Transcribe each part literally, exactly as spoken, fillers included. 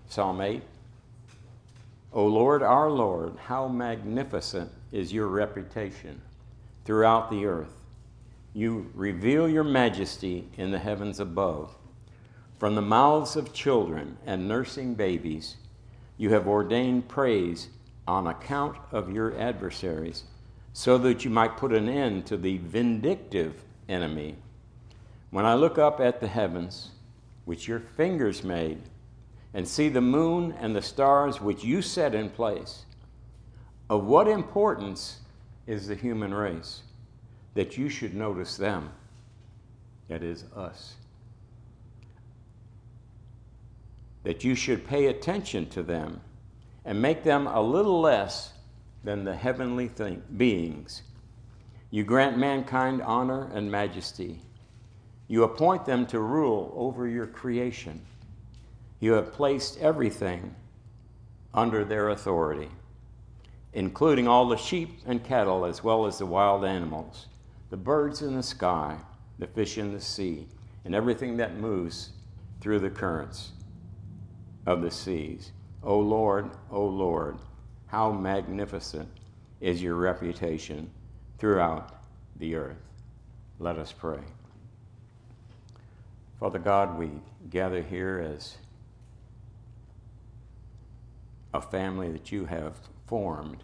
Psalm eight. O Lord, our Lord, how magnificent is your reputation throughout the earth. You reveal your majesty in the heavens above. From the mouths of children and nursing babies, you have ordained praise on account of your adversaries, so that you might put an end to the vindictive enemy. When I look up at the heavens, which your fingers made, and see the moon and the stars which you set in place, of what importance is the human race that you should notice them? That is us. That you should pay attention to them and make them a little less than the heavenly thing, beings. You grant mankind honor and majesty. You appoint them to rule over your creation. You have placed everything under their authority, including all the sheep and cattle, as well as the wild animals, the birds in the sky, the fish in the sea, and everything that moves through the currents of the seas. O Lord, O Lord, how magnificent is your reputation throughout the earth. Let us pray. Father God, we gather here as a family that you have formed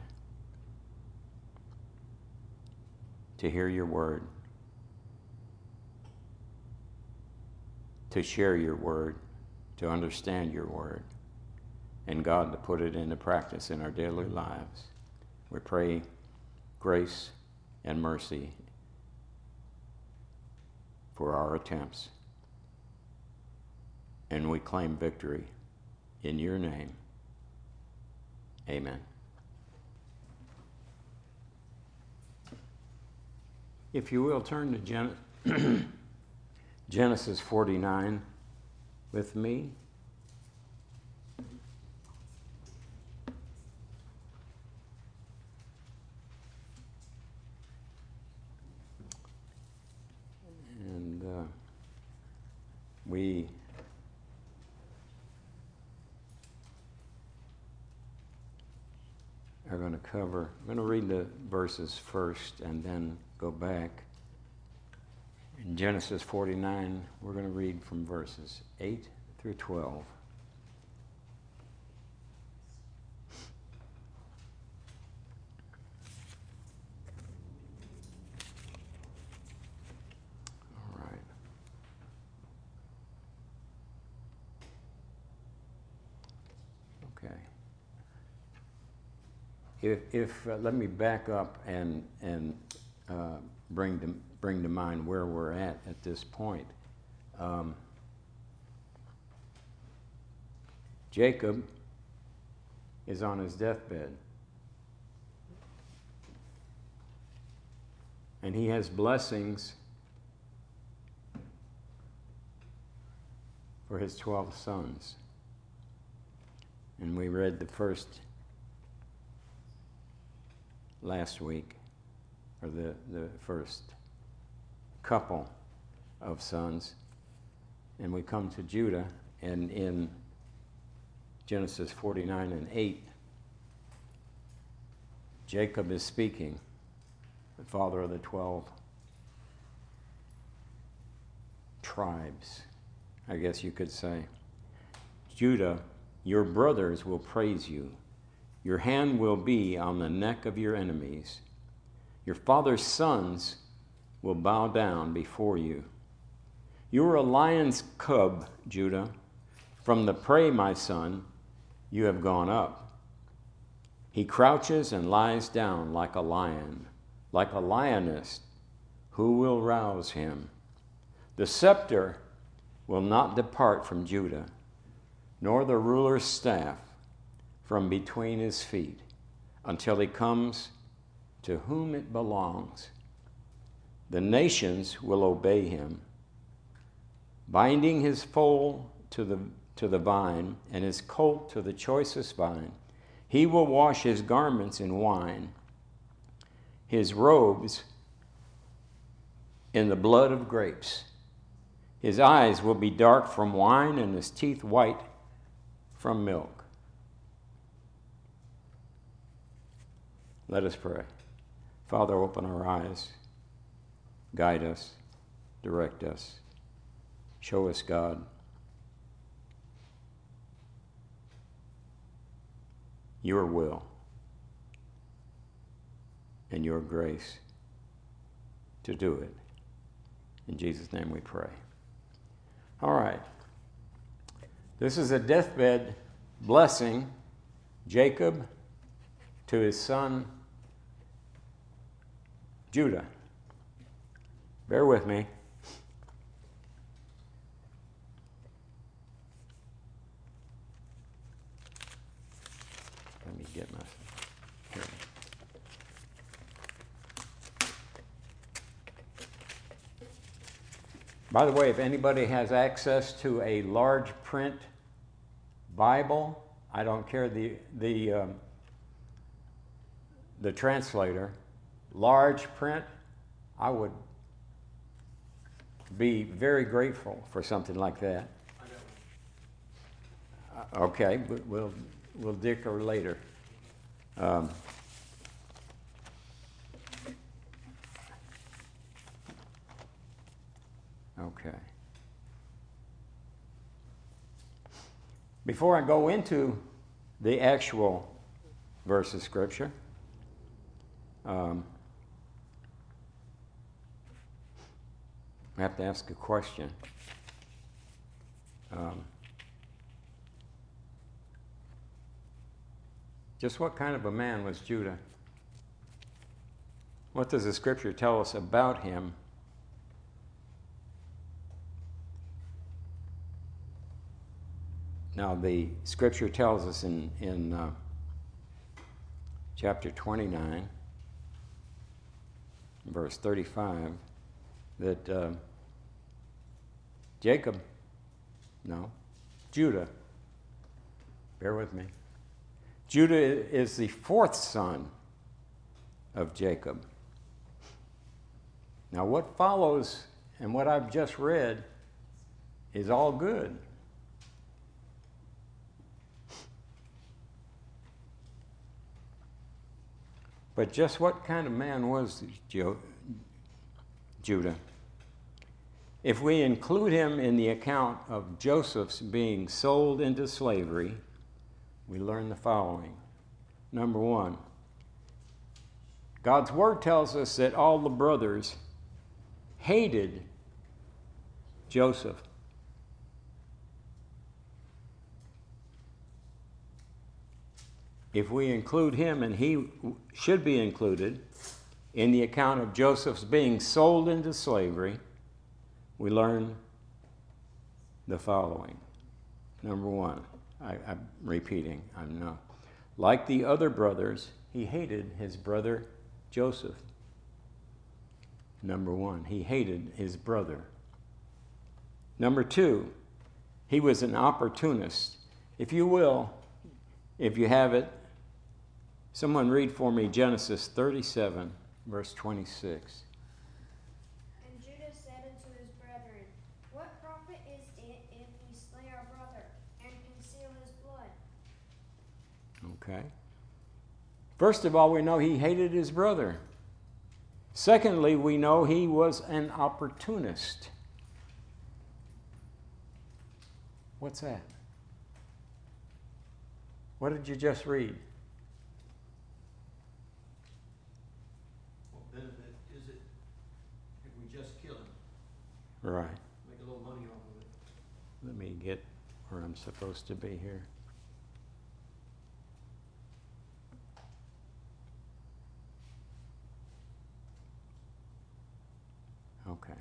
to hear your word, to share your word, to understand your word, and God, to put it into practice in our daily lives. We pray grace and mercy for our attempts, and we claim victory in your name. Amen. If you will, turn to Gen- Genesis forty-nine with me. And uh, we are going to cover, I'm going to read the verses first and then go back. In Genesis forty-nine, we're going to read from verses eight through twelve. All right. Okay. If, if uh, let me back up and and uh, bring to bring to mind where we're at at this point. Um, Jacob is on his deathbed, and he has blessings for his twelve sons. And we read the first last week, or the, the first couple of sons, and we come to Judah, and in Genesis forty-nine and eight, Jacob is speaking, the father of the twelve tribes, I guess you could say. Judah, your brothers will praise you. Your hand will be on the neck of your enemies. Your father's sons will bow down before you. You are a lion's cub, Judah. From the prey, my son, you have gone up. He crouches and lies down like a lion, like a lioness. Who will rouse him? The scepter will not depart from Judah, nor the ruler's staff from between his feet, until he comes to whom it belongs. The nations will obey him, binding his foal to the, to the vine and his colt to the choicest vine. He will wash his garments in wine, his robes in the blood of grapes. His eyes will be dark from wine and his teeth white from milk. Let us pray. Father, open our eyes, guide us, direct us, show us, God, your will and your grace to do it. In Jesus' name we pray. All right. This is a deathbed blessing, Jacob to his son Judah. Bear with me. Let me get my... Here. By the way, if anybody has access to a large print Bible, I don't care the the um, the translator, large print, I would be very grateful for something like that. Uh, okay, we'll we'll dicker later. Um, okay. Before I go into the actual verse of Scripture, um, I have to ask a question. Um, just what kind of a man was Judah? What does the Scripture tell us about him? Now, the Scripture tells us in, in uh, chapter twenty-nine, verse thirty-five, that uh, Jacob, no, Judah, bear with me, Judah is the fourth son of Jacob. Now, what follows and what I've just read is all good. But just what kind of man was Jo- Judah? If we include him in the account of Joseph's being sold into slavery, we learn the following. Number one, God's Word tells us that all the brothers hated Joseph. If we include him, and he should be included, in the account of Joseph's being sold into slavery, we learn the following. Number one, I, I'm repeating, I'm not. Like the other brothers, he hated his brother Joseph. Number one, he hated his brother. Number two, he was an opportunist. If you will, if you have it, someone read for me Genesis thirty-seven, verse twenty-six. And Judah said unto his brethren, What profit is it if we slay our brother, and conceal his blood? Okay. First of all, we know he hated his brother. Secondly, we know he was an opportunist. What's that? What did you just read? What benefit is it if we just kill him? Right. Make a little money off of it. Let me get where I'm supposed to be here. Okay.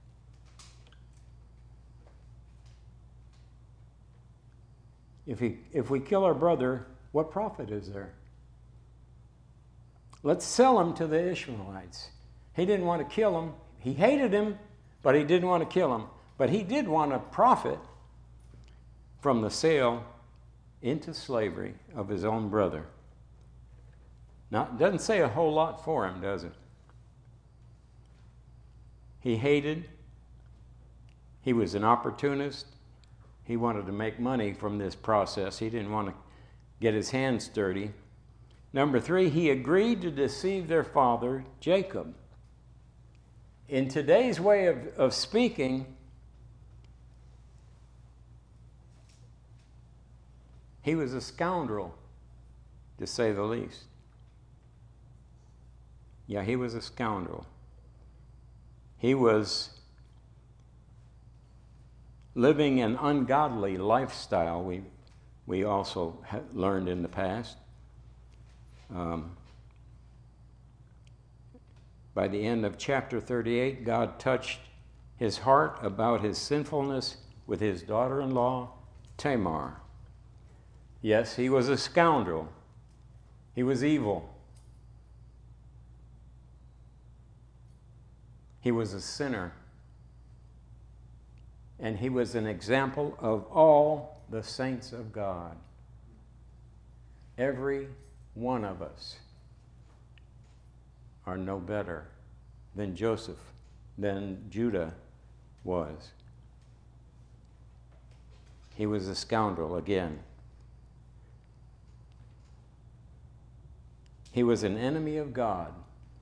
If he, if we kill our brother, what profit is there? Let's sell him to the Ishmaelites. He didn't want to kill him. He hated him, but he didn't want to kill him. But he did want to profit from the sale into slavery of his own brother. Now, it doesn't say a whole lot for him, does it? He hated. He was an opportunist. He wanted to make money from this process. He didn't want to get his hands dirty. Number three, he agreed to deceive their father, Jacob. In today's way of, of speaking, he was a scoundrel, to say the least. Yeah, he was a scoundrel. He was living an ungodly lifestyle, we, we also ha- learned in the past. Um, by the end of chapter thirty-eight, God touched his heart about his sinfulness with his daughter-in-law, Tamar. Yes, he was a scoundrel. He was evil. He was a sinner. And he was an example of all the saints of God. Every one of us are no better than Joseph, than Judah was. He was a scoundrel again. He was an enemy of God.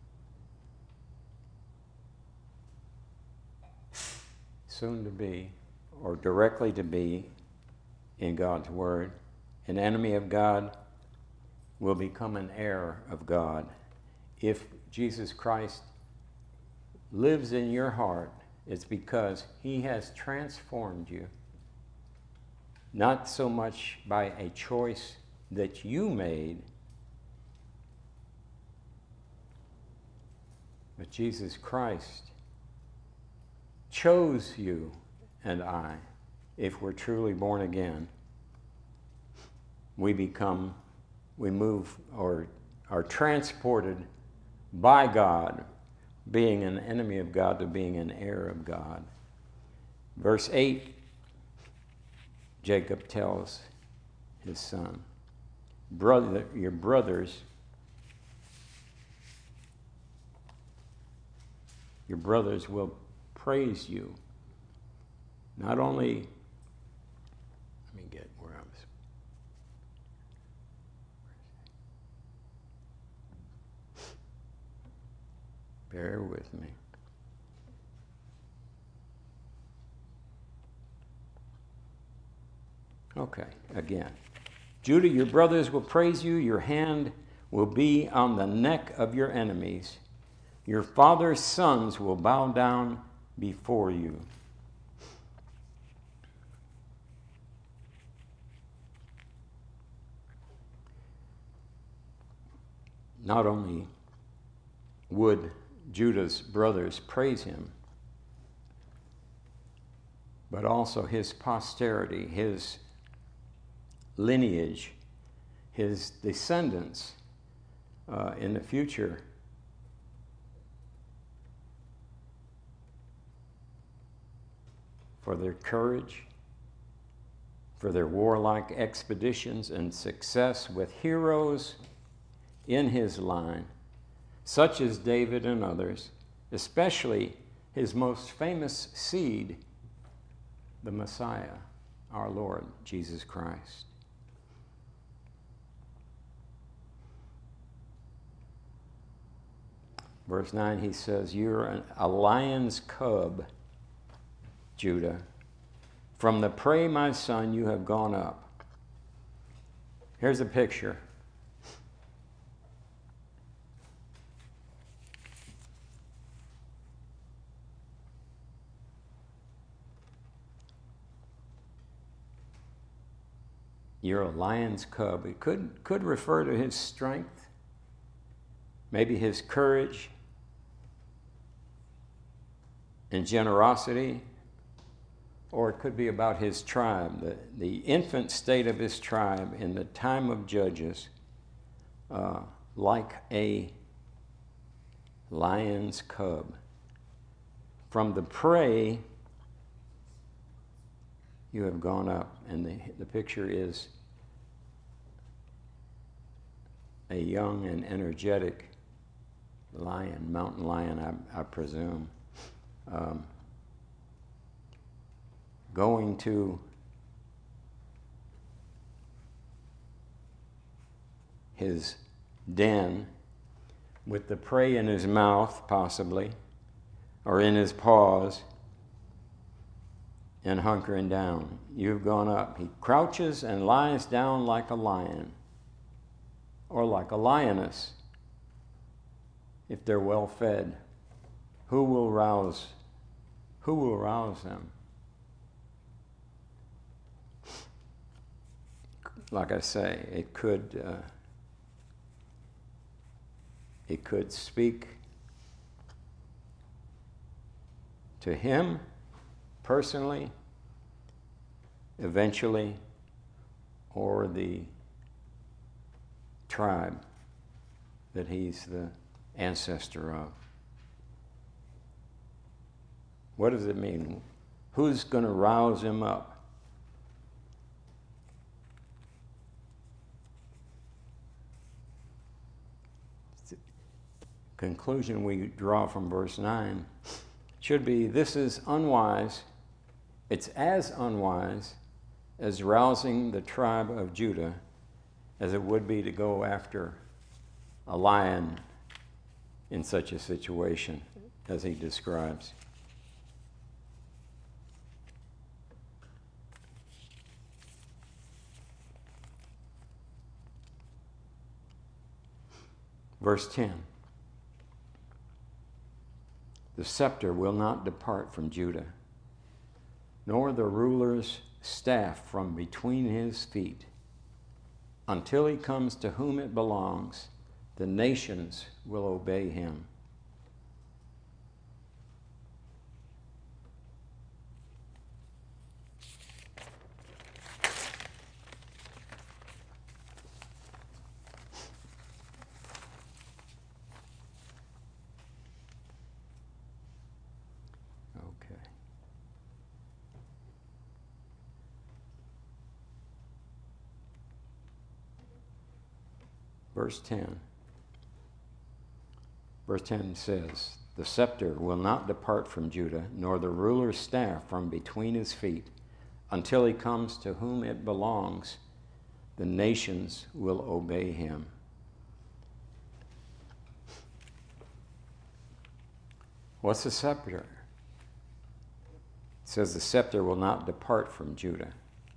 Soon to be, or directly to be, in God's Word. An enemy of God will become an heir of God. If Jesus Christ lives in your heart, it's because he has transformed you. Not so much by a choice that you made, but Jesus Christ chose you and I. If we're truly born again, we become, we move or are transported by God, being an enemy of God to being an heir of God. Verse eight, Jacob tells his son, brother, your brothers, your brothers will praise you. Not only, let me get where I was. Bear with me. Okay, again. Judah, your brothers will praise you. Your hand will be on the neck of your enemies. Your father's sons will bow down before you. Not only would Judah's brothers praise him, but also his posterity, his lineage, his descendants uh, in the future for their courage, for their warlike expeditions and success with heroes in his line, such as David and others, especially his most famous seed, the Messiah, our Lord Jesus Christ. Verse nine, he says, you're an, a lion's cub, Judah. From the prey, my son, you have gone up. Here's a picture. You're a lion's cub. It could, could refer to his strength, maybe his courage and generosity, or it could be about his tribe, the, the infant state of his tribe in the time of Judges, uh, like a lion's cub. From the prey, you have gone up, and the, the picture is a young and energetic lion, mountain lion, I, I presume, um, going to his den with the prey in his mouth, possibly, or in his paws, and hunkering down. You've gone up. He crouches and lies down like a lion, or like a lioness, if they're well fed. Who will rouse? Who will rouse them? Like I say, it could uh, it could speak to him personally, eventually, or the tribe that he's the ancestor of. What does it mean? Who's going to rouse him up? Conclusion we draw from verse nine should be, this is unwise. It's as unwise as rousing the tribe of Judah as it would be to go after a lion in such a situation as he describes. Verse ten. The scepter will not depart from Judah, nor the ruler's staff from between his feet, until he comes to whom it belongs. The nations will obey him. Verse ten. Verse ten says, the scepter will not depart from Judah, nor the ruler's staff from between his feet, until he comes to whom it belongs. The nations will obey him. What's the scepter? It says the scepter will not depart from Judah.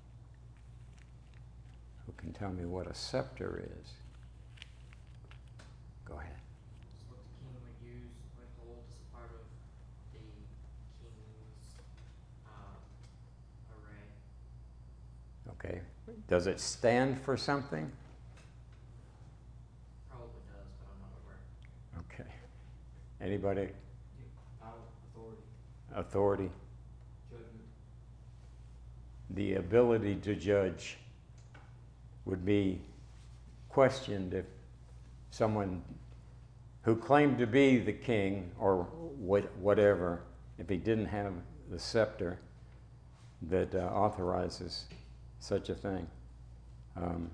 Who can tell me what a scepter is? Go ahead. It's what the king would use when hold as a part of the king's um, array. Okay. Does it stand for something? Probably does, but I'm not aware. Okay. Anybody? Power, authority, Authority? judgment. The ability to judge would be questioned if someone who claimed to be the king or what, whatever, if he didn't have the scepter that uh, authorizes such a thing. Um,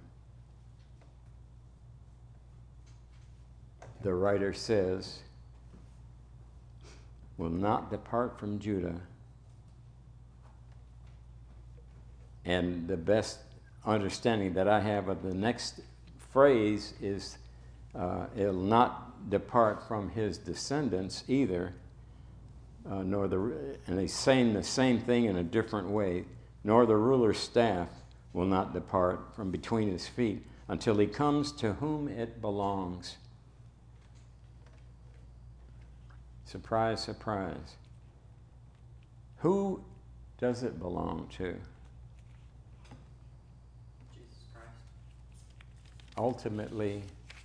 the writer says, will not depart from Judah. And the best understanding that I have of the next phrase is, uh, it'll not depart from his descendants either, uh, nor the, and he's saying the same thing in a different way, nor the ruler's staff will not depart from between his feet until he comes to whom it belongs. Surprise, surprise. Who does it belong to? Jesus Christ. Ultimately,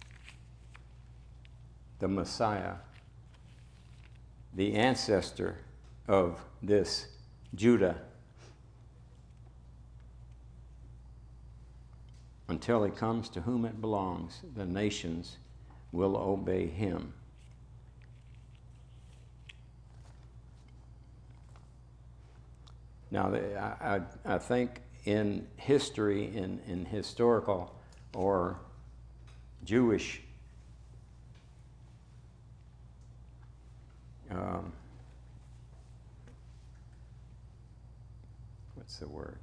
the Messiah, the ancestor of this Judah, until he comes to whom it belongs, the nations will obey him. Now, I, I, I think in history, in, in historical or Jewish um, what's the word?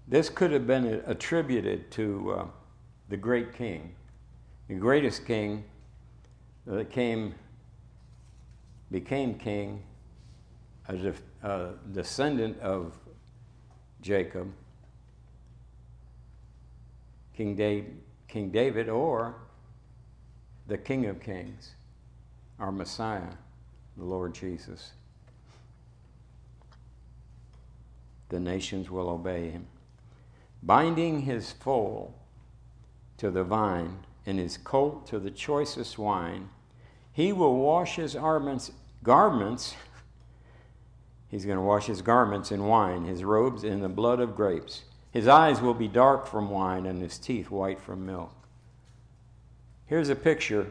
this could have been attributed to uh, the great king, the greatest king that came, became king, a, def, a descendant of Jacob, King David, King David, or the King of Kings, our Messiah, the Lord Jesus. The nations will obey him. Binding his foal to the vine and his colt to the choicest wine, he will wash his garments, garments he's going to wash his garments in wine, his robes in the blood of grapes. His eyes will be dark from wine and his teeth white from milk. Here's a picture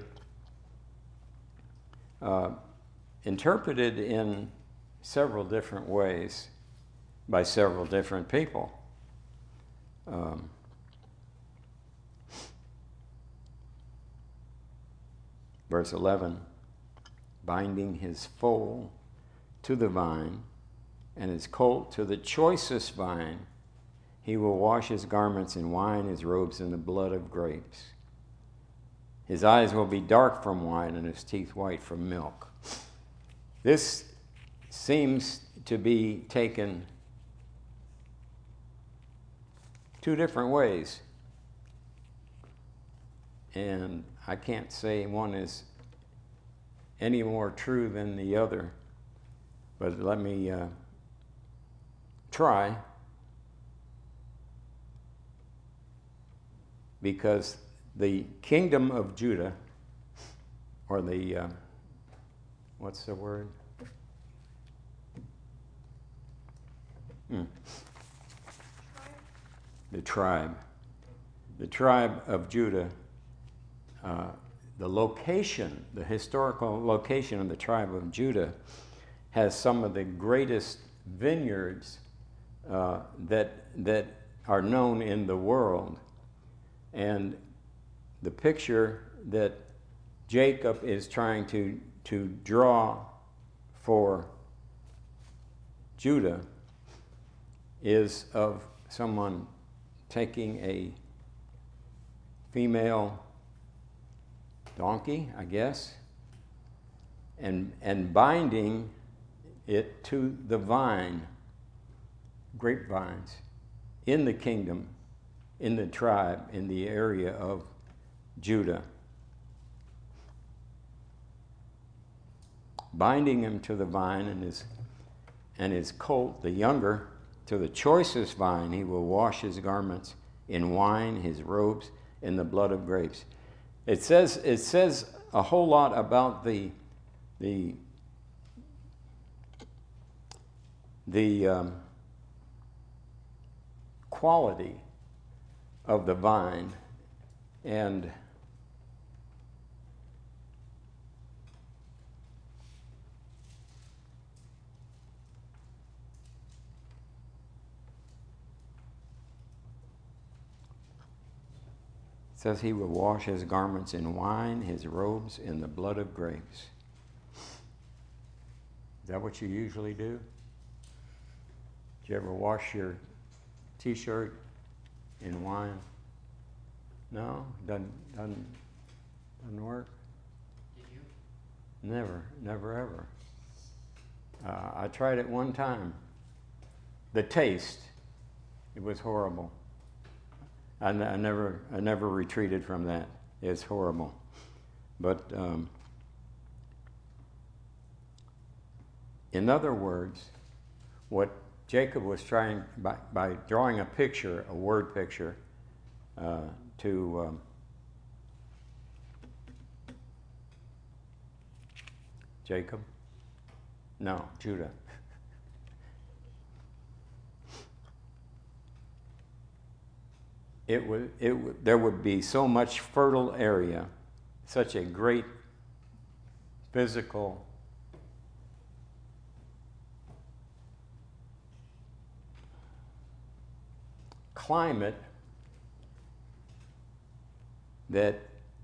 uh, interpreted in several different ways by several different people. Um, verse eleven, binding his foal to the vine and his colt to the choicest vine, he will wash his garments in wine, his robes in the blood of grapes. His eyes will be dark from wine and his teeth white from milk. This seems to be taken two different ways. And I can't say one is any more true than the other, but let me uh, try. Because the kingdom of Judah, or the, uh, what's the word? Hmm. The tribe. The tribe of Judah, uh, the location, the historical location of the tribe of Judah has some of the greatest vineyards uh, that, that are known in the world. And the picture that Jacob is trying to, to draw for Judah is of someone taking a female donkey, I guess, and, and binding it to the vine, grapevines, in the kingdom, in the tribe, in the area of Judah. Binding him to the vine and his, and his colt, the younger, to the choicest vine, he will wash his garments in wine, his robes in the blood of grapes. It says, it says a whole lot about the, the, the um, quality of the vine, and it says he will wash his garments in wine, his robes in the blood of grapes. Is that what you usually do? Do you ever wash your t-shirt in wine? No? Doesn't, doesn't, doesn't work? Did you? Never, never ever. Uh, I tried it one time. The taste, it was horrible. I, n- I never, I never retreated from that. It's horrible. But um, in other words, what Jacob was trying, by, by drawing a picture, a word picture, uh, to um, Jacob? No, Judah. It would, it would, there would be so much fertile area, such a great physical climate that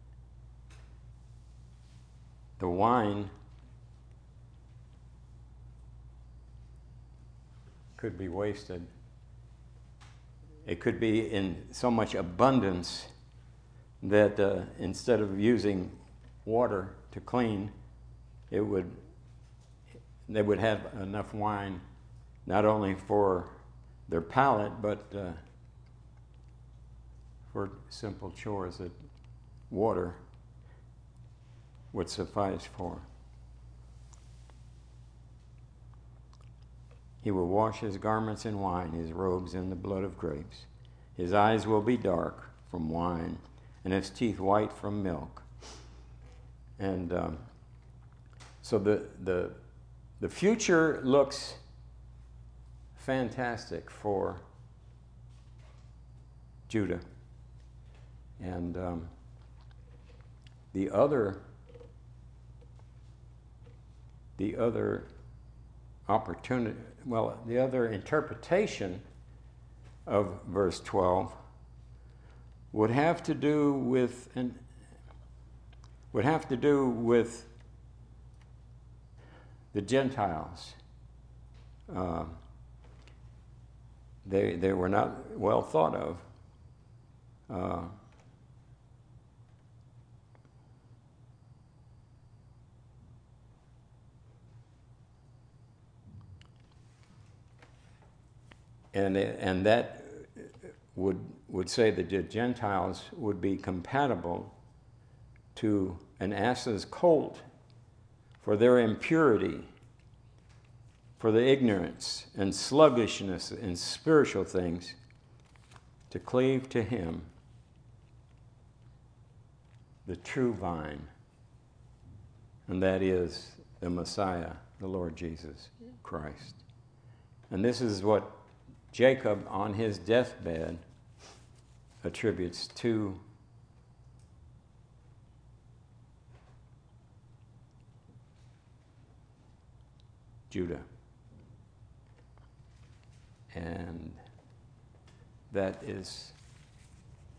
the wine could be wasted it could be in so much abundance that uh, instead of using water to clean, it would they would have enough wine not only for their palate, but uh, for simple chores that water would suffice for. He will wash his garments in wine, his robes in the blood of grapes. His eyes will be dark from wine, and his teeth white from milk. And um, so the, the, the future looks fantastic for Judah. And um, the other, the other opportunity, well, the other interpretation of verse twelve would have to do with an would have to do with the Gentiles. Uh, they they were not well thought of. Uh, And, and that would, would say that the Gentiles would be compatible to an ass's colt for their impurity, for the ignorance and sluggishness in spiritual things, to cleave to him, the true vine, and that is the Messiah, the Lord Jesus Christ. And this is what Jacob, on his deathbed, attributes to Judah. And that is